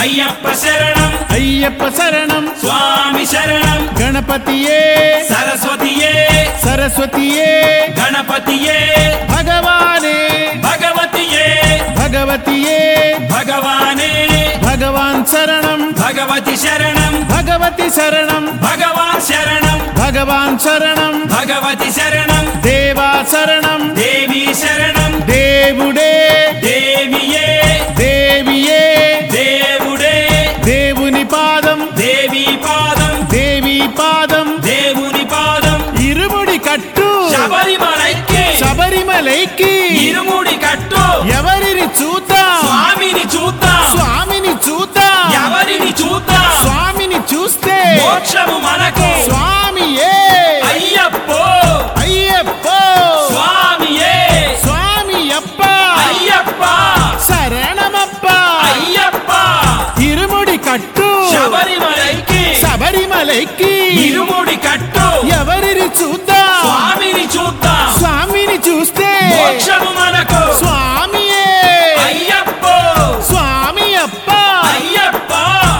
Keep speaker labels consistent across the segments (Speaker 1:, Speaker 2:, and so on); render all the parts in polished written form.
Speaker 1: అయ్యప్ప శరణం
Speaker 2: అయ్యప్ప శరణం
Speaker 1: స్వామి శరణం
Speaker 2: గణపతియే
Speaker 1: సరస్వతియే
Speaker 2: సరస్వతియే
Speaker 1: గణపతియే
Speaker 2: భగవానే
Speaker 1: భగవతియే
Speaker 2: భగవతియే
Speaker 1: భగవానే
Speaker 2: భగవాన్ శరణం
Speaker 1: భగవతి శరణం
Speaker 2: భగవతి శరణం
Speaker 1: భగవాన్ శరణం
Speaker 2: భగవాన్ శరణం
Speaker 1: భగవతి శరణం
Speaker 2: దేవా శరణం
Speaker 1: దేవి శరణం
Speaker 2: దేవుడే
Speaker 1: దేవియే
Speaker 2: దేవియే
Speaker 1: దేవుడే
Speaker 2: దేవుని పాదం
Speaker 1: దేవి పాదం
Speaker 2: దేవి పాదం
Speaker 1: దేవుని పాదం
Speaker 2: ఇరుముడి కట్టు
Speaker 1: శబరిమలైకి
Speaker 2: శబరిమలైకి
Speaker 1: ఇరుముడి కట్టు
Speaker 2: ఎవరిని చూద్దాం
Speaker 1: స్వామిని చూద్దాం
Speaker 2: స్వామిని చూద్దాం
Speaker 1: ఎవరిని చూద్దాం
Speaker 2: స్వామిని చూస్తే
Speaker 1: మోక్షము మనకు
Speaker 2: స్వామియే
Speaker 1: అయ్యప్పో
Speaker 2: అయ్యప్పో
Speaker 1: స్వామియే
Speaker 2: స్వామి అప్ప
Speaker 1: అయ్యప్ప
Speaker 2: శరణమప్ప
Speaker 1: అయ్యప్ప
Speaker 2: ఇరుముడి కట్టు
Speaker 1: శబరిమలైకి
Speaker 2: శబరిమలైకి
Speaker 1: ఇరుముడి కట్టు
Speaker 2: ఎవరిని చూద్దాం
Speaker 1: స్వామిని చూద్దాం
Speaker 2: స్వామిని చూస్తే
Speaker 1: మోక్షము మనకు
Speaker 2: స్వామియే
Speaker 1: అయ్యప్పో
Speaker 2: స్వామి అప్ప
Speaker 1: అయ్యప్ప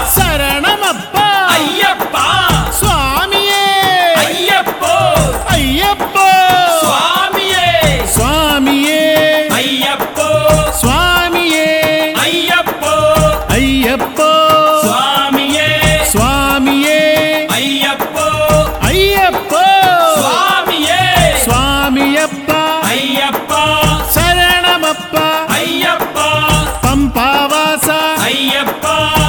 Speaker 2: శరణమప్ప
Speaker 1: అయ్యప్ప
Speaker 2: స్వామియే
Speaker 1: అయ్యప్పో
Speaker 2: అయ్యప్పో
Speaker 1: స్వామియే
Speaker 2: స్వామియే
Speaker 1: అయ్యప్పో
Speaker 2: స్వామియే
Speaker 1: అయ్యప్పో
Speaker 2: అయ్యప్పో
Speaker 1: స్వామియే
Speaker 2: స్వామియే
Speaker 1: అయ్యప్పో
Speaker 2: అయ్యప్పో
Speaker 1: స్వామియే
Speaker 2: స్వామియప్ప
Speaker 1: అయ్యప్ప
Speaker 2: శరణమప్ప
Speaker 1: అయ్యప్ప
Speaker 2: పంపావాస
Speaker 1: అయ్యప్ప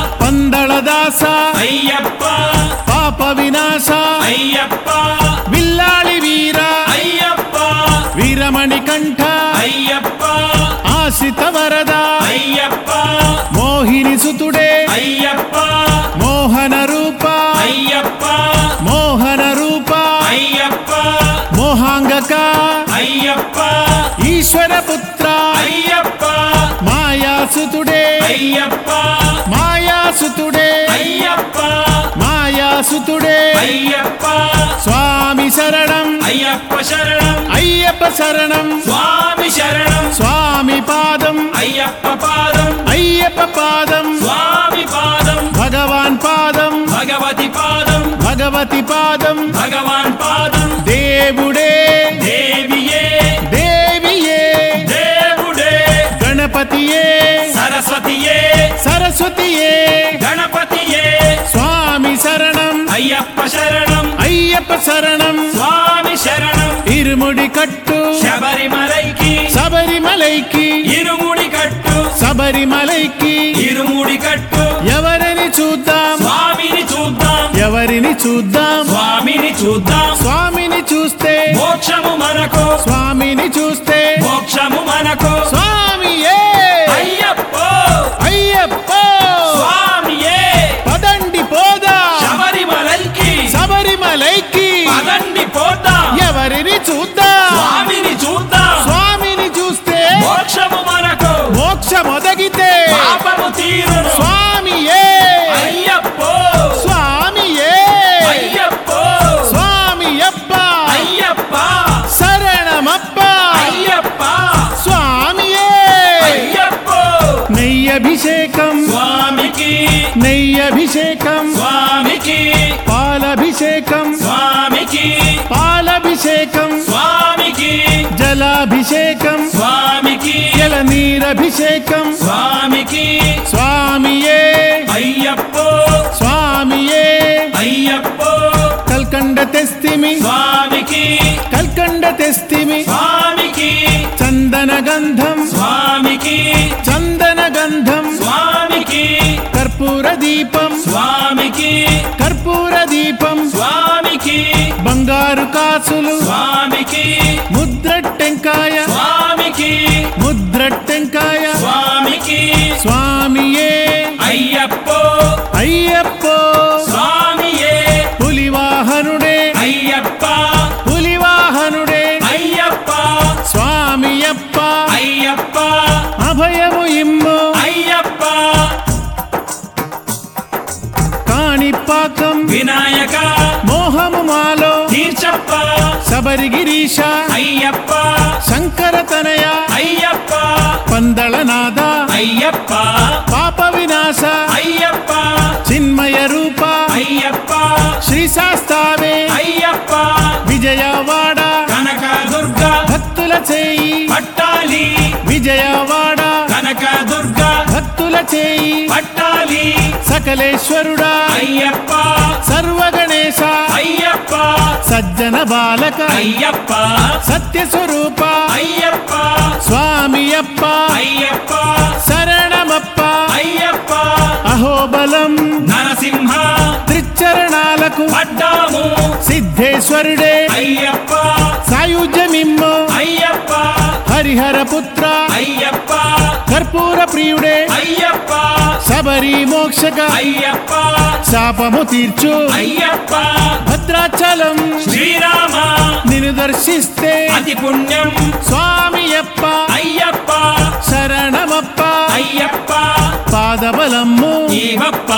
Speaker 2: పందళదాస
Speaker 1: అయ్యప్ప
Speaker 2: పాప వినాశ
Speaker 1: అయ్యప్ప
Speaker 2: విల్లాళి వీర
Speaker 1: అయ్యప్ప
Speaker 2: వీరమణి కంఠ
Speaker 1: అయ్యప్ప
Speaker 2: ఆశ్రిత వరద
Speaker 1: అయ్యప్ప
Speaker 2: మోహిని సుతుడే
Speaker 1: అయ్యప్ప
Speaker 2: మోహన రూప
Speaker 1: అయ్యప్ప
Speaker 2: మోహన రూప
Speaker 1: అయ్యప్ప
Speaker 2: మోహాంగక
Speaker 1: అయ్యప్ప
Speaker 2: ఈశ్వర పుత్ర
Speaker 1: అయ్యప్ప
Speaker 2: మాయాసుతుడే
Speaker 1: అయ్యప్ప
Speaker 2: మాయాసుతుడే
Speaker 1: అయ్యప్ప
Speaker 2: మాయాసుతుడే
Speaker 1: అయ్యప్ప
Speaker 2: స్వామి శరణం
Speaker 1: అయ్యప్ప శరణం
Speaker 2: అయ్యప్ప శరణం
Speaker 1: స్వామి శరణం
Speaker 2: స్వామి పాదం
Speaker 1: అయ్యప్ప పాదం
Speaker 2: అయ్యప్ప పాదం
Speaker 1: స్వామి పాదం
Speaker 2: భగవాన్ పాదం
Speaker 1: భగవతి పాదం
Speaker 2: భగవతి పాదం
Speaker 1: భగవాన్ పాదం
Speaker 2: దేవుడే
Speaker 1: దేవియే
Speaker 2: దేవియే
Speaker 1: దేవుడే
Speaker 2: గణపతియే
Speaker 1: సరస్వతియే
Speaker 2: సరస్వతియే
Speaker 1: గణపతియే
Speaker 2: స్వామి శరణం
Speaker 1: అయ్యప్ప శరణం
Speaker 2: అయ్యప్ప శరణం
Speaker 1: స్వామి శరణం
Speaker 2: ఇరుముడి కట్టు
Speaker 1: శబరిమలైకి
Speaker 2: శబరిమలైకి
Speaker 1: ఇరుముడి కట్టు
Speaker 2: శబరిమలైకి
Speaker 1: ఇరుముడి కట్టు
Speaker 2: ఎవరిని చూద్దాం
Speaker 1: స్వామిని చూద్దాం
Speaker 2: ఎవరిని చూద్దాం
Speaker 1: స్వామిని చూద్దాం
Speaker 2: స్వామిని చూస్తే
Speaker 1: మోక్షము మనకు
Speaker 2: స్వామిని చూస్తే
Speaker 1: మోక్షము మనకు
Speaker 2: స్వామియే
Speaker 1: అయ్యప్పో
Speaker 2: అయ్యప్పో
Speaker 1: స్వామియే
Speaker 2: పదండి పోదా
Speaker 1: శబరిమలైకి
Speaker 2: శబరిమలైకి
Speaker 1: పదండి పోతాం
Speaker 2: ఎవరిని చూద్దాం
Speaker 1: స్వామిని చూద్దాం
Speaker 2: స్వామిని చూస్తే
Speaker 1: మోక్షము మనకు
Speaker 2: మోక్షమొదగితే
Speaker 1: పాపము తీరును
Speaker 2: స్వామియే
Speaker 1: అయ్యప్పో
Speaker 2: స్వామియే
Speaker 1: అయ్యప్పో
Speaker 2: స్వామియప్ప
Speaker 1: అయ్యప్ప
Speaker 2: శరణమప్ప
Speaker 1: అయ్యప్ప
Speaker 2: స్వామియే
Speaker 1: అయ్యప్పో
Speaker 2: నెయ్యభిషేకం
Speaker 1: స్వామికి
Speaker 2: నెయ్యభిషేకం
Speaker 1: స్వామికి
Speaker 2: పాలభిషేకం
Speaker 1: స్వామికి
Speaker 2: పాలభిషేకం
Speaker 1: స్వామికి
Speaker 2: జలాభిషేకం
Speaker 1: స్వామికి
Speaker 2: జలనీరభిషేకం
Speaker 1: స్వామికి
Speaker 2: స్వామియే
Speaker 1: అయ్యప్పో
Speaker 2: స్వామియే
Speaker 1: అయ్యప్పో
Speaker 2: కల్కండ తెస్తిమి
Speaker 1: స్వామికి
Speaker 2: కల్కండ తెస్తిమి
Speaker 1: స్వామికి
Speaker 2: చందన గంధం
Speaker 1: స్వామికి
Speaker 2: చందన గంధం
Speaker 1: స్వామికి
Speaker 2: కర్పూర దీపం
Speaker 1: స్వామికి
Speaker 2: కర్పూర దీపం
Speaker 1: స్వామికి
Speaker 2: బంగారు కాసులు
Speaker 1: స్వామికి
Speaker 2: ముద్రట్టెంకాయ
Speaker 1: స్వామికి
Speaker 2: ముద్రట్టెంకాయ
Speaker 1: స్వామికి
Speaker 2: స్వామియే
Speaker 1: అయ్యప్పో
Speaker 2: అయ్యప్పో
Speaker 1: స్వామియే
Speaker 2: పులివాహనుడే
Speaker 1: అయ్యప్ప
Speaker 2: పులివాహనుడే
Speaker 1: అయ్యప్ప
Speaker 2: స్వామియప్ప
Speaker 1: అయ్యప్ప
Speaker 2: అభయము ఇమ్ము
Speaker 1: అయ్యప్ప
Speaker 2: కాణిపాకం
Speaker 1: వినాయక
Speaker 2: మోహము మాలో
Speaker 1: తీర్చప్ప
Speaker 2: శబరిగిరీశ
Speaker 1: అయ్యప్ప
Speaker 2: శంకర తనయ
Speaker 1: అయ్యప్ప
Speaker 2: పందళనాద
Speaker 1: అయ్యప్ప
Speaker 2: పాప వినాశ
Speaker 1: అయ్యప్ప పట్టాలి
Speaker 2: విజయవాడ
Speaker 1: కనకదుర్గ
Speaker 2: భక్తుల చేయి
Speaker 1: పట్టాలి
Speaker 2: సకలేశ్వరుడా
Speaker 1: అయ్యప్ప
Speaker 2: సర్వగణేశ
Speaker 1: అయ్యప్ప
Speaker 2: సజ్జన బాలక
Speaker 1: అయ్యప్ప
Speaker 2: సత్య స్వరూప
Speaker 1: అయ్యప్ప
Speaker 2: స్వామియప్ప
Speaker 1: అయ్యప్ప
Speaker 2: శరణమప్ప
Speaker 1: అయ్యప్ప
Speaker 2: అహోబలం
Speaker 1: నరసింహ
Speaker 2: త్రిచరణాలకు
Speaker 1: పడ్డాము
Speaker 2: సిద్ధేశ్వరుడే
Speaker 1: అయ్యప్ప
Speaker 2: సాయుజ్యమిమ్ము
Speaker 1: అయ్యప్ప
Speaker 2: హరిహర పుత్ర
Speaker 1: అయ్యప్ప
Speaker 2: కర్పూర ప్రియుడే
Speaker 1: అయ్యప్ప
Speaker 2: శబరి మోక్షక
Speaker 1: అయ్యప్ప
Speaker 2: శాపము తీర్చు
Speaker 1: అయ్యప్ప
Speaker 2: భద్రాచలం
Speaker 1: శ్రీరామ
Speaker 2: నిన్ను దర్శిస్తే
Speaker 1: అతి పుణ్యం
Speaker 2: స్వామియప్ప
Speaker 1: అయ్యప్ప
Speaker 2: శరణమప్ప
Speaker 1: అయ్యప్ప
Speaker 2: పాదబలమ్ము
Speaker 1: జీవప్ప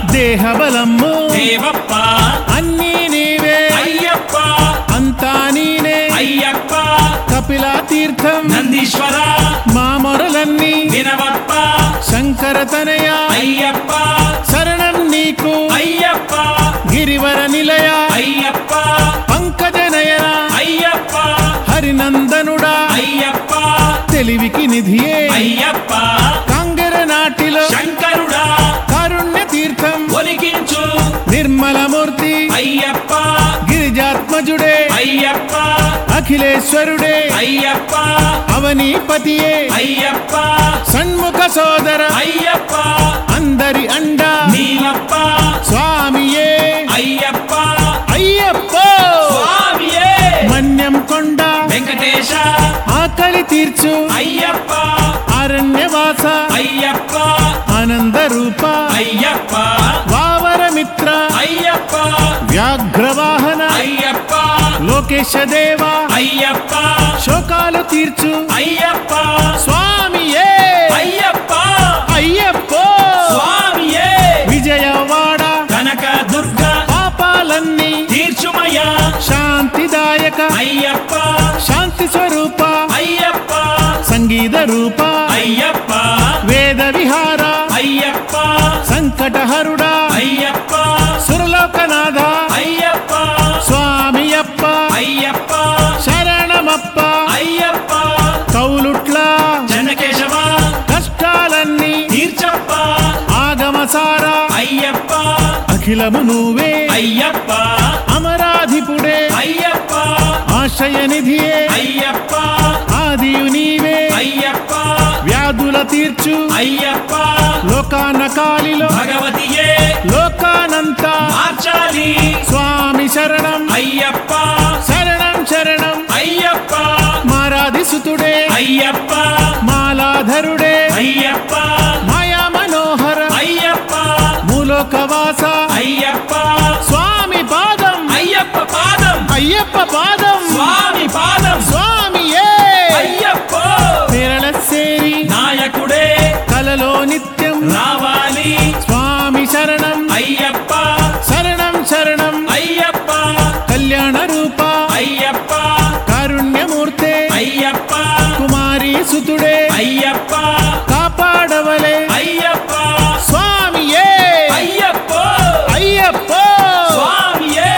Speaker 2: దేహబలమ్ము
Speaker 1: దేవప్ప
Speaker 2: అన్నీ నీవే
Speaker 1: అయ్యప్ప
Speaker 2: అంతా నీనే
Speaker 1: అయ్యప్ప
Speaker 2: కపిలా తీర్థం
Speaker 1: నందీశ్వర
Speaker 2: మా మొరలన్నీ
Speaker 1: వినవప్ప
Speaker 2: శంకర తనయ
Speaker 1: అయ్యప్ప
Speaker 2: శరణం నీకు
Speaker 1: అయ్యప్ప
Speaker 2: గిరివర నిలయ
Speaker 1: అయ్యప్ప
Speaker 2: పంకజ నయన
Speaker 1: అయ్యప్ప
Speaker 2: హరినందనుడా
Speaker 1: అయ్యప్ప
Speaker 2: తెలివికి నిధియే
Speaker 1: అయ్యప్ప
Speaker 2: కాంగర నాటిలో
Speaker 1: శంకరుడా
Speaker 2: కారుణ్య తీర్థం
Speaker 1: ఒలికించు
Speaker 2: నిర్మలమూర్తి
Speaker 1: అయ్యప్ప
Speaker 2: గిరిజాత్మజుడే
Speaker 1: అయ్యప్ప
Speaker 2: అఖిలేశ్వరుడే
Speaker 1: అయ్యప్ప
Speaker 2: అవనీపతియే
Speaker 1: అయ్యప్ప
Speaker 2: షణ్ముఖ సోదర
Speaker 1: అయ్యప్ప
Speaker 2: అందరి అండ
Speaker 1: నీలప్ప
Speaker 2: స్వామియే
Speaker 1: అయ్యప్ప
Speaker 2: అయ్యప్ప
Speaker 1: స్వామియే
Speaker 2: మన్యం కొండ
Speaker 1: వెంకటేశ
Speaker 2: ఆకలి తీర్చు
Speaker 1: అయ్యప్ప
Speaker 2: అరణ్యవాస
Speaker 1: అయ్యప్ప
Speaker 2: ఆనంద రూప
Speaker 1: అయ్యప్ప
Speaker 2: వావరమిత్ర
Speaker 1: అయ్యప్ప
Speaker 2: వ్యాఘ్రవాహన
Speaker 1: అయ్యప్ప
Speaker 2: లోకేశ దేవ
Speaker 1: అయ్యప్ప
Speaker 2: శోకాలు తీర్చు
Speaker 1: అయ్యప్ప
Speaker 2: స్వామియే
Speaker 1: అయ్యప్ప
Speaker 2: అయ్యప్ప
Speaker 1: స్వామియే
Speaker 2: విజయవాడ
Speaker 1: కనకదుర్గ
Speaker 2: పాపాలన్నీ
Speaker 1: తీర్చుమయ
Speaker 2: శాంతిదాయక
Speaker 1: అయ్యప్ప
Speaker 2: శాంతి స్వరూప
Speaker 1: అయ్యప్ప
Speaker 2: సంగీత రూప
Speaker 1: అయ్యప్ప
Speaker 2: వేద విహార
Speaker 1: అయ్యప్ప
Speaker 2: సంకటహరుడా
Speaker 1: అయ్యప్ప
Speaker 2: సురలోకనాథ
Speaker 1: అయ్యప్ప
Speaker 2: స్వామియప్ప
Speaker 1: అయ్యప్ప
Speaker 2: శరణమప్ప
Speaker 1: అయ్యప్ప
Speaker 2: కౌలుట్ల
Speaker 1: జనకేశవ
Speaker 2: కష్టాలన్నీ
Speaker 1: తీర్చప్ప
Speaker 2: ఆగమసార
Speaker 1: అయ్యప్ప
Speaker 2: అఖిలము నువ్వే
Speaker 1: అయ్యప్ప
Speaker 2: అమరాధిపుడే
Speaker 1: అయ్యప్ప
Speaker 2: ఆశ్రయనిధియే
Speaker 1: అయ్యప్ప
Speaker 2: ఆదియు నీవే
Speaker 1: అయ్యప్ప
Speaker 2: వ్యాధుల తీర్చు
Speaker 1: అయ్యప్ప
Speaker 2: లోకాన కాలిలో
Speaker 1: భగవతియే
Speaker 2: లోకానంత
Speaker 1: మార్చాలి
Speaker 2: స్వామి శరణం
Speaker 1: అయ్యప్ప
Speaker 2: శరణం శరణం
Speaker 1: అయ్యప్ప
Speaker 2: మారాది సుతుడే
Speaker 1: అయ్యప్ప
Speaker 2: మాలాధరుడే
Speaker 1: అయ్యప్ప
Speaker 2: మాయా మనోహర
Speaker 1: అయ్యప్ప
Speaker 2: మూలోకవాస
Speaker 1: అయ్యప్ప
Speaker 2: స్వామి పాదం
Speaker 1: అయ్యప్ప పాదం
Speaker 2: అయ్యప్ప పాదం
Speaker 1: స్వామి పాదం
Speaker 2: స్వామియే
Speaker 1: అయ్యప్ప
Speaker 2: విరళ సేరి
Speaker 1: నాయకుడే
Speaker 2: కలలో నిత్యం
Speaker 1: రావాలి
Speaker 2: స్వామి శరణం
Speaker 1: అయ్యప్ప
Speaker 2: శరణం శరణం
Speaker 1: అయ్యప్ప
Speaker 2: కళ్యాణ రూప
Speaker 1: అయ్యప్ప
Speaker 2: కారుణ్యమూర్తే
Speaker 1: అయ్యప్ప
Speaker 2: కుమారి సుతుడే
Speaker 1: అయ్యప్ప
Speaker 2: కాపాడవలే
Speaker 1: అయ్యప్ప
Speaker 2: స్వామియే
Speaker 1: అయ్యప్ప
Speaker 2: అయ్యప్ప
Speaker 1: స్వామియే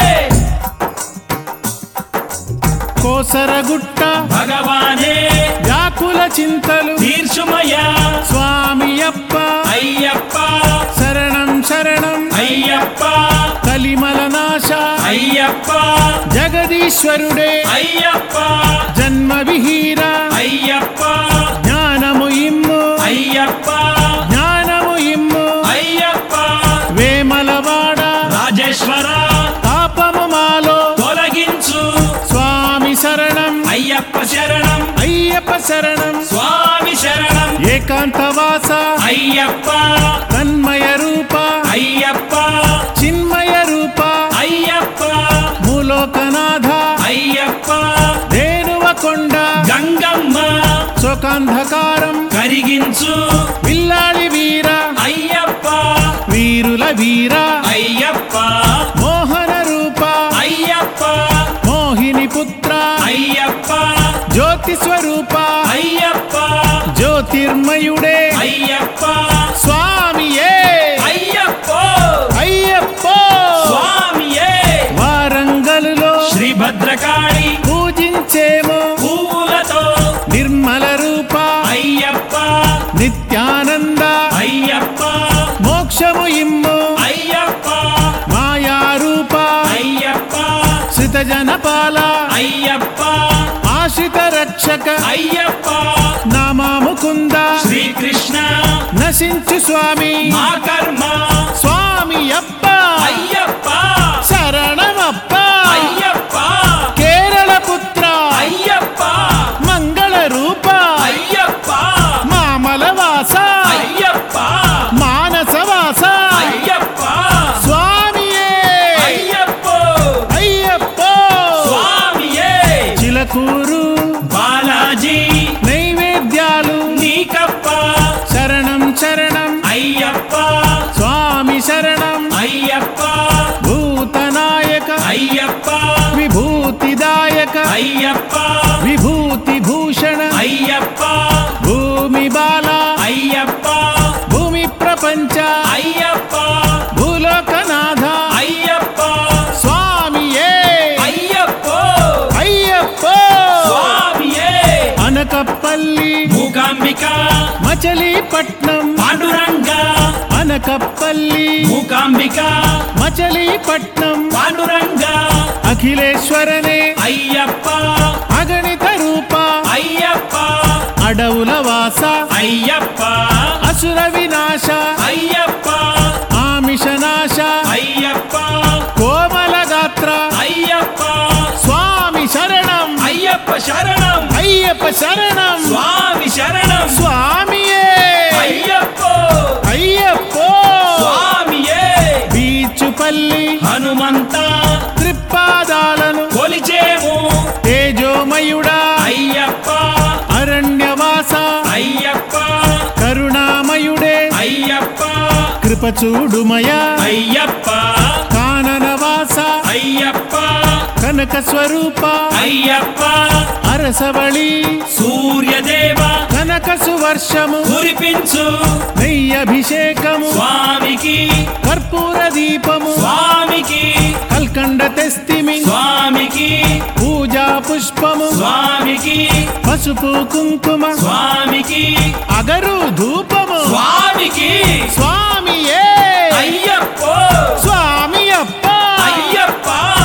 Speaker 2: కోసరగుట్ట
Speaker 1: భగవానే
Speaker 2: వ్యాకుల చింతలు
Speaker 1: తీర్చుమయ
Speaker 2: స్వామియప్ప
Speaker 1: అయ్యప్ప
Speaker 2: శరణం శరణం
Speaker 1: అయ్యప్ప
Speaker 2: కలిమల నాశ
Speaker 1: అయ్యప్ప
Speaker 2: జగదీశ్వరుడే
Speaker 1: అయ్యప్ప
Speaker 2: జన్మ విహీర
Speaker 1: అయ్యప్ప
Speaker 2: జ్ఞానము ఇమ్ము
Speaker 1: అయ్యప్ప
Speaker 2: జ్ఞానము ఇమ్ము
Speaker 1: అయ్యప్ప
Speaker 2: వేమలవాడ
Speaker 1: రాజేశ్వర
Speaker 2: పాపము మాలో
Speaker 1: తొలగించు
Speaker 2: స్వామి శరణం
Speaker 1: అయ్యప్ప శరణం
Speaker 2: అయ్యప్ప శరణం
Speaker 1: స్వామి శరణం
Speaker 2: ఏకాంతవాస
Speaker 1: అయ్యప్ప
Speaker 2: తన్మయ రూప
Speaker 1: అయ్యప్ప
Speaker 2: చిన్మయ రూప
Speaker 1: అయ్యప్ప
Speaker 2: మూలోకనాథ
Speaker 1: అయ్యప్ప
Speaker 2: ధేనువకొండ
Speaker 1: గంగమ్మ
Speaker 2: శోకాంధకారం
Speaker 1: కరిగించు
Speaker 2: విల్లాళి వీర
Speaker 1: అయ్యప్ప
Speaker 2: వీరుల వీర
Speaker 1: అయ్యప్ప
Speaker 2: మోహన రూప
Speaker 1: అయ్యప్ప
Speaker 2: మోహిని పుత్ర
Speaker 1: అయ్యప్ప
Speaker 2: జ్యోతి స్వరూప
Speaker 1: అయ్యప్ప
Speaker 2: జ్యోతిర్మయుడే
Speaker 1: అయ్యప్ప
Speaker 2: స్వామియే
Speaker 1: అయ్యప్ప
Speaker 2: అయ్యప్ప
Speaker 1: స్వామియే
Speaker 2: వారంగలులో
Speaker 1: శ్రీ భద్రకాళి
Speaker 2: పూజించేమో
Speaker 1: పువ్వులతో
Speaker 2: నిర్మల ఇమ్ము
Speaker 1: అయ్యప్ప
Speaker 2: మాయారూప
Speaker 1: అయ్యప్ప
Speaker 2: శ్రితజనపాల
Speaker 1: అయ్యప్ప
Speaker 2: ఆశ్రిత రక్షక
Speaker 1: అయ్యప్ప
Speaker 2: నామాముకుంద
Speaker 1: శ్రీకృష్ణ
Speaker 2: నశించు స్వామి
Speaker 1: మా కర్మ
Speaker 2: స్వామి అప్ప
Speaker 1: అయ్యప్ప
Speaker 2: శరణమప్ప
Speaker 1: అయ్యప్ప
Speaker 2: కేరళ పుత్ర
Speaker 1: అయ్యప్ప
Speaker 2: మంగళ రూప
Speaker 1: అయ్యప్ప
Speaker 2: మామలవాస
Speaker 1: అయ్యప్ప
Speaker 2: మానసవాస
Speaker 1: అయ్యప్ప
Speaker 2: స్వామియే
Speaker 1: అయ్యప్ప
Speaker 2: అయ్యప్ప
Speaker 1: స్వామియే
Speaker 2: చిలకూరు
Speaker 1: బాలాజీ
Speaker 2: నైవేద్యాలు
Speaker 1: నీకప్ప
Speaker 2: శరణం శరణం
Speaker 1: అయ్యప్ప
Speaker 2: స్వామి శరణం
Speaker 1: అయ్యప్ప
Speaker 2: భూతనాయక
Speaker 1: అయ్యప్ప
Speaker 2: విభూతిదాయక
Speaker 1: అయ్యప్ప
Speaker 2: విభూతి భూషణ
Speaker 1: అయ్యప్ప
Speaker 2: భూమి బాల
Speaker 1: అయ్యప్ప
Speaker 2: భూమి ప్రపంచ
Speaker 1: అయ్యప్ప
Speaker 2: భూలోకనాథ
Speaker 1: అయ్యప్ప
Speaker 2: స్వామియే
Speaker 1: అయ్యప్ప
Speaker 2: అయ్యప్ప
Speaker 1: స్వామియే
Speaker 2: అనకపల్లి
Speaker 1: మూకాంబిక
Speaker 2: మచిలీపట్నం
Speaker 1: పాండురంగ
Speaker 2: అనకపల్లి
Speaker 1: మూకాంబిక
Speaker 2: మచిలీపట్నం
Speaker 1: పాండురంగ
Speaker 2: అఖిలేశ్వరనే
Speaker 1: అయ్యప్ప
Speaker 2: అగణిత రూప
Speaker 1: అయ్యప్ప
Speaker 2: అడవుల వాస
Speaker 1: అయ్యప్ప
Speaker 2: అసుర వినాశ
Speaker 1: అయ్యప్ప
Speaker 2: ఆమిషనాశ
Speaker 1: అయ్యప్ప
Speaker 2: కోమల గాత్ర
Speaker 1: అయ్యప్ప
Speaker 2: స్వామి శరణం
Speaker 1: అయ్యప్ప శరణం
Speaker 2: అయ్యప్ప శరణం
Speaker 1: స్వామి శరణం
Speaker 2: స్వామియే
Speaker 1: అయ్యప్ప
Speaker 2: అయ్యప్ప
Speaker 1: స్వామియే
Speaker 2: బీచుపల్లి
Speaker 1: హనుమంత
Speaker 2: త్రిపాదాలను
Speaker 1: కొలిచేము
Speaker 2: తేజోమయుడా
Speaker 1: అయ్యప్ప
Speaker 2: అరణ్యవాస
Speaker 1: అయ్యప్ప
Speaker 2: కరుణామయుడే
Speaker 1: అయ్యప్ప
Speaker 2: కృపచూడుమయ
Speaker 1: అయ్యప్ప
Speaker 2: కాననవాస
Speaker 1: అయ్యప్ప
Speaker 2: కనక స్వరూప
Speaker 1: అయ్యప్ప
Speaker 2: అరసవళి
Speaker 1: సూర్యదేవ
Speaker 2: కనక సువర్షము
Speaker 1: కురిపించు
Speaker 2: నెయ్యభిషేకము
Speaker 1: స్వామికి
Speaker 2: కర్పూర దీపము
Speaker 1: స్వామికి
Speaker 2: కల్కండ తెస్తిమి
Speaker 1: స్వామికి
Speaker 2: పూజా పుష్పము
Speaker 1: స్వామికి
Speaker 2: పసుపు కుంకుమ
Speaker 1: స్వామికి
Speaker 2: అగరు ధూపము
Speaker 1: స్వామికి
Speaker 2: స్వామియే
Speaker 1: అయ్యప్ప
Speaker 2: స్వామి అప్ప
Speaker 1: అయ్యప్ప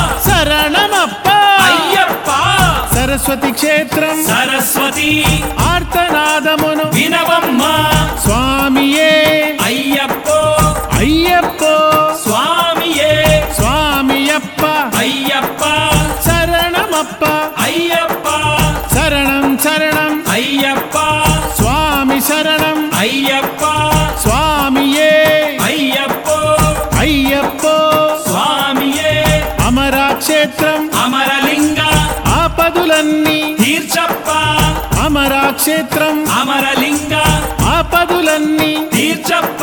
Speaker 2: శరణమప్ప
Speaker 1: అయ్యప్ప
Speaker 2: సరస్వతి క్షేత్రం
Speaker 1: సరస్వతి
Speaker 2: ఆర్తనాదమును
Speaker 1: వినవమ్మ
Speaker 2: స్వామియే
Speaker 1: అయ్యప్ప
Speaker 2: అయ్యప్ప
Speaker 1: స్వామియే
Speaker 2: స్వామియప్ప
Speaker 1: అయ్యప్ప
Speaker 2: శరణమప్ప
Speaker 1: అయ్యప్ప
Speaker 2: శరణం శరణం
Speaker 1: అయ్యప్ప
Speaker 2: స్వామి శరణం
Speaker 1: అయ్యప్ప
Speaker 2: స్వామియే
Speaker 1: అయ్యప్ప
Speaker 2: అయ్యప్ప
Speaker 1: స్వామియే
Speaker 2: అమరాక్షేత్రం
Speaker 1: అమరలింగ
Speaker 2: ఆపదులన్నీ
Speaker 1: తీర్చప్ప
Speaker 2: అమరాక్షేత్రం
Speaker 1: అమరలింగ
Speaker 2: ఆపదులన్నీ
Speaker 1: తీర్చప్ప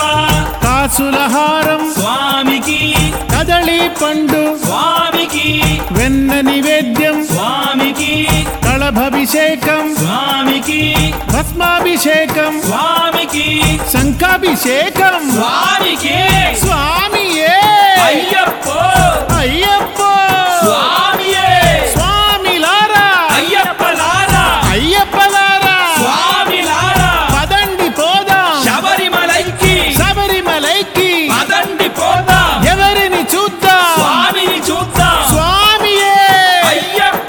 Speaker 2: కాసులహారం
Speaker 1: స్వామికి
Speaker 2: కదళి పండు
Speaker 1: స్వామికి
Speaker 2: వెన్న నివేద్యం
Speaker 1: స్వామికి
Speaker 2: కళభాభిషేకం
Speaker 1: స్వామికి
Speaker 2: భస్మాభిషేకం
Speaker 1: స్వామికి
Speaker 2: శంఖాభిషేకం
Speaker 1: స్వామికి
Speaker 2: స్వామియే
Speaker 1: అయ్యప్ప
Speaker 2: అయ్యప్ప
Speaker 1: స్వామియే
Speaker 2: స్వామిలారా
Speaker 1: అయ్యప్పలారా
Speaker 2: అయ్యప్పలారా
Speaker 1: స్వామిలారా
Speaker 2: పదండి పోదాం
Speaker 1: శబరిమలైకి
Speaker 2: శబరిమలైకి
Speaker 1: పదండి పోదాం
Speaker 2: ఎవరిని చూద్దాం
Speaker 1: స్వామిని చూద్దాం
Speaker 2: స్వామియే
Speaker 1: అయ్యప్ప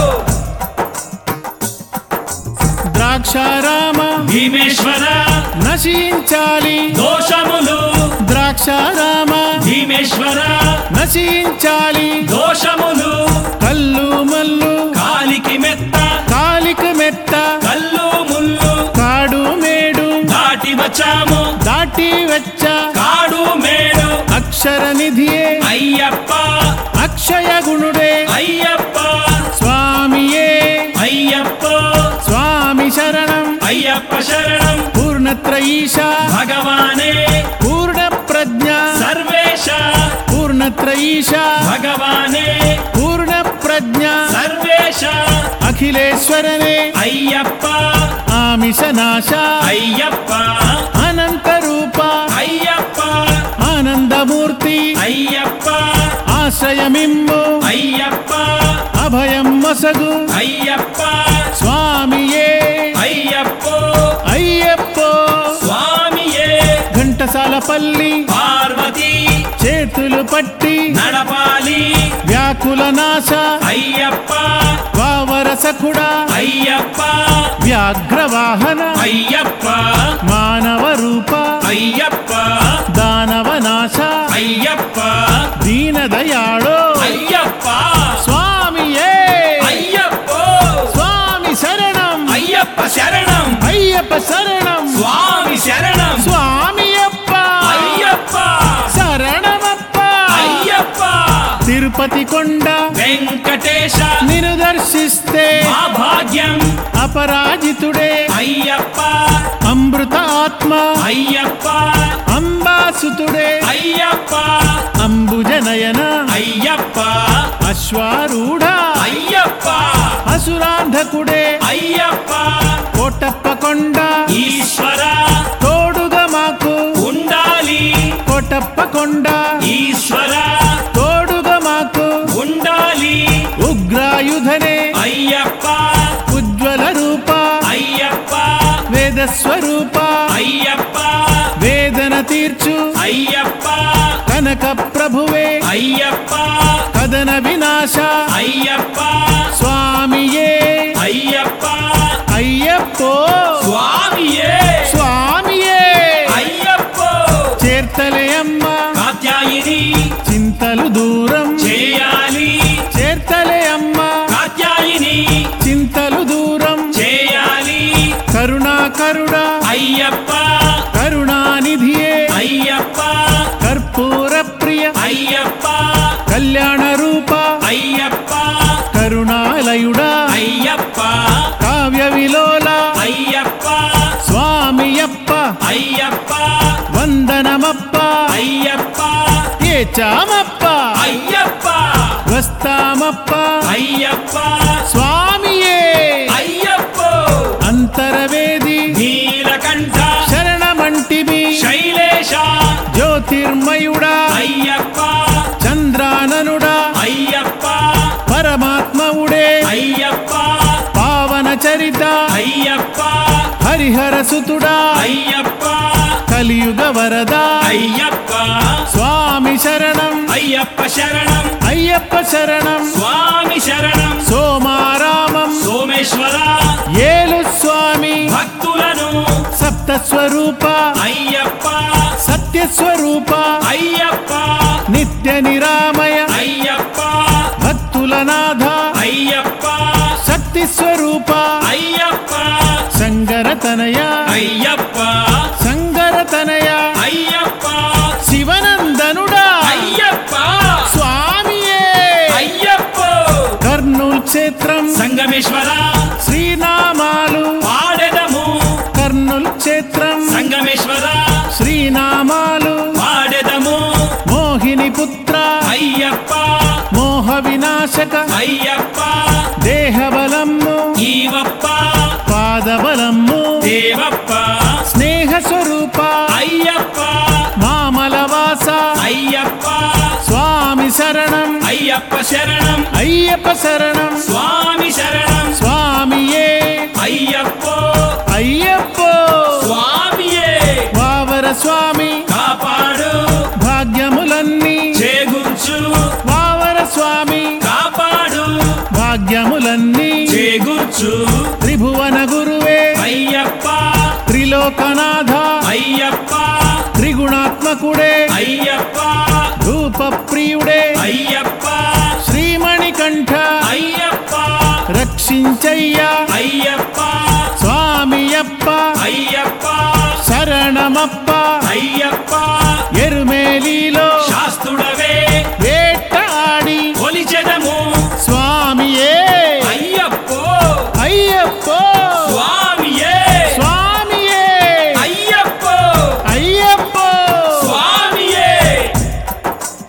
Speaker 2: ద్రాక్షారామ
Speaker 1: భీమేశ్వర
Speaker 2: నశించాలి
Speaker 1: దోషములు
Speaker 2: ద్రాక్షారామ
Speaker 1: భీమేశ్వర
Speaker 2: నశించాలి
Speaker 1: దోషములు
Speaker 2: కల్లు మల్లు
Speaker 1: కాలికి మెత్త
Speaker 2: కాలికి మెత్త
Speaker 1: కల్లు ముల్లు
Speaker 2: కాడు మేడు
Speaker 1: దాటి వచ్చాము
Speaker 2: దాటి వచ్చ
Speaker 1: కాడు మేడు
Speaker 2: అక్షర నిధియే
Speaker 1: అయ్యప్ప
Speaker 2: అక్షయ గుణుడే
Speaker 1: అయ్యప్ప
Speaker 2: స్వామియే
Speaker 1: అయ్యప్ప
Speaker 2: స్వామి శరణం
Speaker 1: అయ్యప్ప శరణం
Speaker 2: పూర్ణత్రయీశ
Speaker 1: భగవానే
Speaker 2: పూర్ణ ప్రజ్ఞ
Speaker 1: సర్వేశ
Speaker 2: పూర్ణత్రయీశ
Speaker 1: భగవానే
Speaker 2: పూర్ణ ప్రజ్ఞ
Speaker 1: సర్వేశ
Speaker 2: అఖిలేశ్వరనే
Speaker 1: అయ్యప్ప
Speaker 2: ఆమిషనాశ
Speaker 1: అయ్యప్ప
Speaker 2: అనంత రూప
Speaker 1: అయ్యప్ప
Speaker 2: ఆనందమూర్తి
Speaker 1: అయ్యప్ప
Speaker 2: ఆశ్రయమిమ్ము
Speaker 1: అయ్యప్ప
Speaker 2: అభయం మొసగు
Speaker 1: అయ్యప్ప
Speaker 2: స్వామియే
Speaker 1: అయ్యప్ప
Speaker 2: అయ్యప్ప
Speaker 1: స్వామియే
Speaker 2: ఘంటసాలపల్లి
Speaker 1: పార్వతి
Speaker 2: పట్టి
Speaker 1: నడపాలి
Speaker 2: వ్యాకుల నాశ
Speaker 1: అయ్యప్ప
Speaker 2: వావరసకుడా
Speaker 1: అయ్యప్ప
Speaker 2: వ్యాఘ్రవాహన
Speaker 1: అయ్యప్ప
Speaker 2: మానవ రూప
Speaker 1: అయ్యప్ప
Speaker 2: దానవ నాశ
Speaker 1: అయ్యప్ప
Speaker 2: దీనదయాళో
Speaker 1: అయ్యప్ప
Speaker 2: స్వామియే
Speaker 1: అయ్యప్ప
Speaker 2: స్వామి శరణం
Speaker 1: అయ్యప్ప శరణం
Speaker 2: అయ్యప్ప శరణం
Speaker 1: స్వామి శరణం
Speaker 2: స్వామియప్ప
Speaker 1: అయ్యప్ప
Speaker 2: శరణమప్ప
Speaker 1: అయ్యప్ప
Speaker 2: తిరుపతి కొండ
Speaker 1: వెంకటేశ
Speaker 2: నిన్ను దర్శిస్తే
Speaker 1: మా భాగ్యం
Speaker 2: అపరాజితుడే
Speaker 1: అయ్యప్ప
Speaker 2: అమృత ఆత్మ
Speaker 1: అయ్యప్ప
Speaker 2: అంబాసుతుడే
Speaker 1: అయ్యప్ప
Speaker 2: అంబుజనయన
Speaker 1: అయ్యప్ప
Speaker 2: అశ్వారూఢ
Speaker 1: అయ్యప్ప
Speaker 2: అసురాంధకుడే
Speaker 1: అయ్యప్ప
Speaker 2: కోటప్ప కొండ
Speaker 1: ఈశ్వర
Speaker 2: తోడుగా మాకు
Speaker 1: ఉండాలి
Speaker 2: కోటప్ప కొండ
Speaker 1: ఈశ్వర
Speaker 2: తోడుగా మాకు
Speaker 1: ఉండాలి
Speaker 2: ఉగ్రాయుధనే
Speaker 1: అయ్యప్ప
Speaker 2: ఉజ్వల రూప
Speaker 1: అయ్యప్ప
Speaker 2: వేద స్వరూప
Speaker 1: అయ్యప్ప
Speaker 2: వేదన తీర్చు
Speaker 1: అయ్యప్ప
Speaker 2: కనక ప్రభువే
Speaker 1: అయ్యప్ప
Speaker 2: కదన వినాశ
Speaker 1: అయ్యప్ప
Speaker 2: స్వామియే
Speaker 1: అయ్యప్ప
Speaker 2: అయ్యప్పో
Speaker 1: స్వామియే
Speaker 2: స్వామియే
Speaker 1: అయ్యప్ప
Speaker 2: చేర్తలే అమ్మ
Speaker 1: కాత్యాయిని
Speaker 2: చింతలు దూరం
Speaker 1: చేయాలి
Speaker 2: చేర్తలే అమ్మ
Speaker 1: కాత్యాయిని
Speaker 2: చింతలు దూరం
Speaker 1: చేయాలి
Speaker 2: కరుణాకరుడ
Speaker 1: అయ్యప్ప
Speaker 2: కరుణానిధియే
Speaker 1: అయ్యప్ప
Speaker 2: కర్పూర ప్రియ
Speaker 1: అయ్యప్ప
Speaker 2: కళ్యాణ రూప
Speaker 1: అయ్యప్ప
Speaker 2: కరుణాలయుడా
Speaker 1: అయ్యప్ప
Speaker 2: కావ్య విలోల
Speaker 1: అయ్యప్ప
Speaker 2: స్వామియప్ప
Speaker 1: అయ్యప్ప
Speaker 2: వందనమప్ప
Speaker 1: అయ్యప్ప
Speaker 2: ఏచామప్ప
Speaker 1: అయ్యప్ప
Speaker 2: వస్తామప్ప
Speaker 1: అయ్యప్ప
Speaker 2: స్వామియే
Speaker 1: అయ్యప్ప
Speaker 2: అంతరవేది
Speaker 1: నీలకంఠ
Speaker 2: శరణమంటివి
Speaker 1: శైలేశ
Speaker 2: జ్యోతిర్మయుడా
Speaker 1: అయ్యప్ప
Speaker 2: చంద్రాననుడా
Speaker 1: అయ్యప్ప
Speaker 2: పరమాత్మవుడే
Speaker 1: అయ్యప్ప
Speaker 2: పావన చరిత
Speaker 1: అయ్యప్ప
Speaker 2: హరిహర సుతుడా
Speaker 1: అయ్యప్ప
Speaker 2: కలియుగ వరద
Speaker 1: అయ్యప్ప
Speaker 2: స్వామి శరణం
Speaker 1: అయ్యప్ప శరణం
Speaker 2: అయ్యప్ప శరణం
Speaker 1: స్వామి శరణం
Speaker 2: సోమారామం
Speaker 1: సోమేశ్వర
Speaker 2: ఏలు స్వామి
Speaker 1: భక్తులను
Speaker 2: సప్తస్వరూప
Speaker 1: అయ్యప్ప
Speaker 2: సత్యస్వరూప
Speaker 1: అయ్యప్ప
Speaker 2: నిత్య నిరామయ
Speaker 1: అయ్యప్ప
Speaker 2: భక్తుల నాథ
Speaker 1: అయ్యప్ప
Speaker 2: శక్తి స్వరూప
Speaker 1: అయ్యప్ప
Speaker 2: సంగరతనయ
Speaker 1: అయ్యప్ప
Speaker 2: సంగరతనయ
Speaker 1: అయ్యప్ప
Speaker 2: శివనందనుడా
Speaker 1: అయ్యప్ప
Speaker 2: స్వామియే
Speaker 1: అయ్యప్ప
Speaker 2: కర్నూల్ క్షేత్రం
Speaker 1: సంగమేశ్వర
Speaker 2: శ్రీనామాలు
Speaker 1: పాడెదము
Speaker 2: కర్నూల్ క్షేత్రం
Speaker 1: సంగమేశ్వర
Speaker 2: శ్రీనామాలు
Speaker 1: పాడెదము
Speaker 2: మోహిని పుత్ర
Speaker 1: అయ్యప్ప
Speaker 2: మోహ వినాశక
Speaker 1: అయ్యప్ప
Speaker 2: దేహబలమ్ము
Speaker 1: ఈవప్ప
Speaker 2: పాదబలమ్ము
Speaker 1: దేవప్ప
Speaker 2: స్నేహ స్వరూప
Speaker 1: అయ్యప్ప
Speaker 2: మామలవాస
Speaker 1: అయ్యప్ప
Speaker 2: స్వామి శరణం
Speaker 1: అయ్యప్ప శరణం
Speaker 2: అయ్యప్ప శరణం
Speaker 1: స్వామి శరణం
Speaker 2: స్వామియే
Speaker 1: అయ్యప్ప
Speaker 2: అయ్యప్పో
Speaker 1: స్వామియే
Speaker 2: వావర స్వామి
Speaker 1: కాపాడు
Speaker 2: భాగ్యములన్నీ
Speaker 1: చేకూర్చు
Speaker 2: వావర స్వామి
Speaker 1: కాపాడు
Speaker 2: భాగ్యములన్నీ